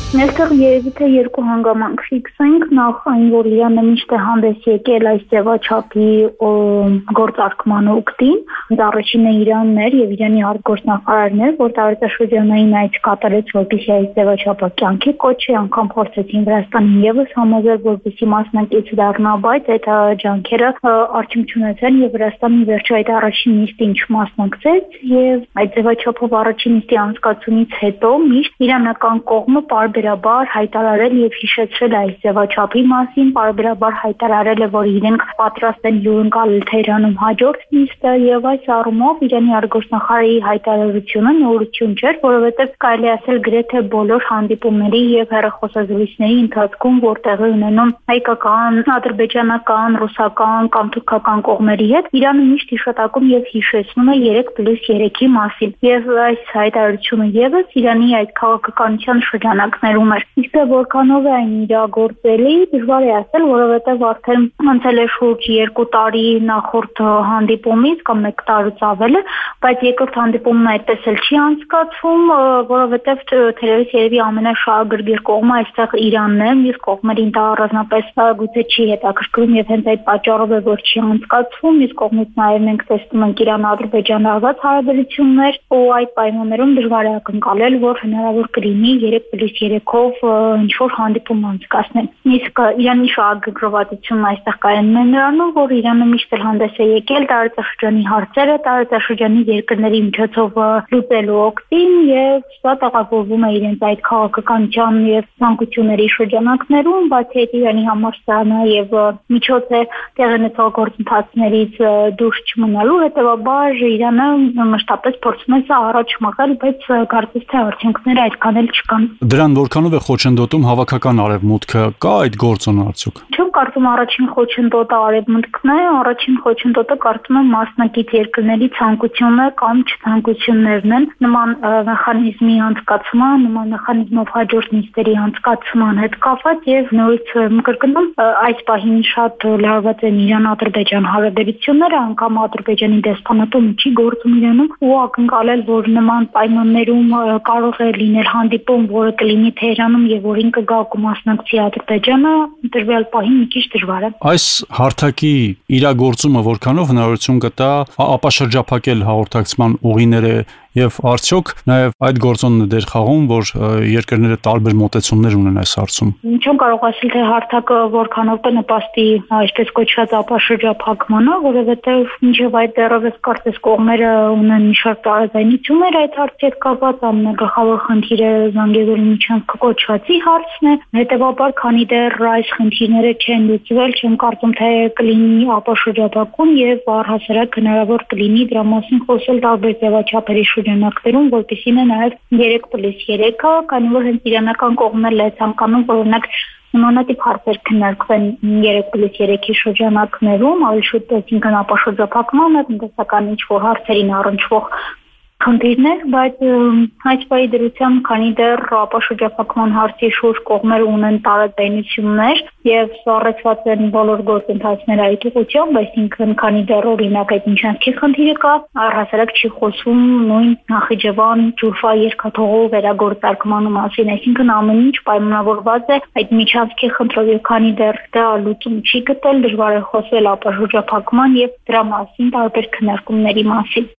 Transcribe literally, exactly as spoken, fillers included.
Այստեղ երևի թե երկու հանգամանք ֆիքսենք, նախ այն, որ Իրանը միշտ է հանդես եկել այս ձևաչափի գործարկման ուկտին, դա առաջինը Իրանն էր եւ Իրանի արտգործնախարարն էր, որ տարածաշրջանային այց կատարեց, որպեսզի այս ձևաչափը կյանքի կոչի, անգամ փորձեցին Վրաստանին եւս համոզել, որպեսզի մասնակից դառնա, բայց այդ ջանքերը արդյունք չունեցան եւ Վրաստանը վերջը այդ առաջին նիստին չմասնակցեց եւ այդ ձևաչափով առաջին նիստի անցկացումից հետո միշտ իրանական կողմը պարբերաբար հայտարարել եւ հիշեցրել այս ձևաչափի մասին, պարբերաբար հայտարարել է, որ իրենք պատրաստ են հյուրընկալել Թեհրանում հաջորդ նիստը եւ այս առումով Իրանի արտգործնախարարի հայտարարությունը նորություն չէր, որովհետեւ կարելի ասել գրեթե բոլոր հանդիպումների եւ հեռախոսազրույցների ընթացքում, որտեղ ունենում հայկական, ադրբեջանական, ռուսական կամ թուրքական կողմերի հետ, Իրանը միշտ հիշատակում եւ հիշեցնում է երեք պլյուս երեքի մասին եւ այս հայտարարությունը եւս Իրանի այդ քաղաքականության շրջանակներում էր։ Իսկ որքանով է այն իրագործելի, դժվար է ասել, որովհետեւ արդեն անցել է շուրջ երկու տարի նախորդ հանդիպումից կամ մեկ տարուց ավել է, բայց երկրորդ հանդիպումն այդպես էլ չի անցկացվում, որովհետեւ թերևս երևի ամենաշահագրգիռ կողմը այստեղ Իրանն է, մյուս կողմերին դա առանձնապես գուցե չի հետաքրքրում եւ հենց այդ պատճառով է, որ չի անցկացվում, մյուս կողմից նաեւ մենք տեսնում ենք Իրան-Ադրբեջան ազատ հարաբերություններ ու այդ պայմաններում դժվար է ակնկալել, որ հնարավոր կլինի երեք պլյուս երեքով ինչ-որ հանդիպում անցկացնել։ Իսկ Իրանի շահագրգռվածությունն այստեղ կայանում է նրանում, որ Իրանը միշտ էլ հանդես է եկել տարածաշրջանի հարցերը, տարածաշրջանի երկրների միջոցով լուծելու օգտին եւ սա տեղավորվում է իրենց այդ քաղաքականության եւ ցանկությունների շրջանակներում, բացի այդ Իրանի համար սա նաեւ միջոց է տեղնեցող գործընթացներից դուրս չմնալու, հետեւաբար Իրանը մշտապես փորձում է սա առաջ մղել, բայց կարծես թե արդյունքները այդքան էլ չկան։ Դրան որքանով է խոչընդոտում հավաքական արևմուտքը, կա այդ գործոնը արդյոք։ Չեմ կարծում առաջին խոչընդոտը արևմուտքն է, առաջին խոչընդոտը կարծում եմ մասնակից երկրների ցանկությունը կամ չցանկություններն են նման մեխանիզմի անցկացման, նման մեխանիզմով հաջորդ նիստերի անցկացման հետ կապված եւ նորից կրկնում այս պահին շատ լարված են Իրան-Ադրբեջան հարաբերությունները, անգամ Ադրբեջանի դեսպանատունը չի գործում Իրանում ու ակնկալել, որ նման պայմաններում կարող է լինել հանդիպում, որը կլինի Թեհրանում եւ որին կգա կմասնակցի Ադրբեջանը, դրվյալ պահին մի քիչ դժվար է։ Այս հարթակի իրագործումը որքանով հնարավորություն կտա ապաշրջափակել հաղորդակցման ուղիները եւ արդյոք նաեւ այդ գործոնն է դեր խաղում, որ երկրները տարբեր մոտեցումներ ունեն այս հարցում։ Չեմ կարող ասել, թե հարթակը որքանով կնպաստի այսպես կոչված ապաշրջափակմանը, որովհետեւ մինչեւ այդ դեռևս կարծես կողմերը ունեն մի շարք տարաձայնություններ այդ հարցի հետ կապված, ամենագլխավոր խնդիրը Զանգեզուրի միջանցք կոչվածի հարցն է, հետեւաբար քանի դեռ այս խնդիրները չեն լուծվել, չեմ կարծում, թե կլինի ապաշրջափակում եւ առհասարակ հնարավոր կլինի դրա մասին խոսել տարբեր ձևաչափերի շրջանակներում, որպեսզի նաեւ երեք պլյուս երեքը, քանի որ հենց իրանական կողմն էլ է ցանկանում, որ օրինակ նմանատիպ հարցեր քննարկվեն երեք պլյուս երեքի շրջանակներում, ավելի շուտ այսինքն ապաշրջափակմանը, տնտեսական ինչ-որ հարցերին առնչվող խնդիրներ, բայց այս պահի դրությամբ, քանի դեռ ապաշրջափակման հարցի շուրջ կողմերը ունեն տարաձայնություններ եւ սառեցված են բոլոր գործընթացները այդ ուղղությամբ, այսինքն քանի դեռ օրինակ այդ միջանցքի խնդիրը կա, առհասարակ չի խոսում նույն Նախիջևան Ջուֆա երկաթողու վերագործարկման մասին, այսինքն ամեն ինչ պայմանավորված է այդ միջանցքի խնդրով եւ քանի դեռ դա լուծում չի գտել, դժվար է խոսել ապաշրջափակման եւ դրա մասին տարբեր քննարկումների մասին։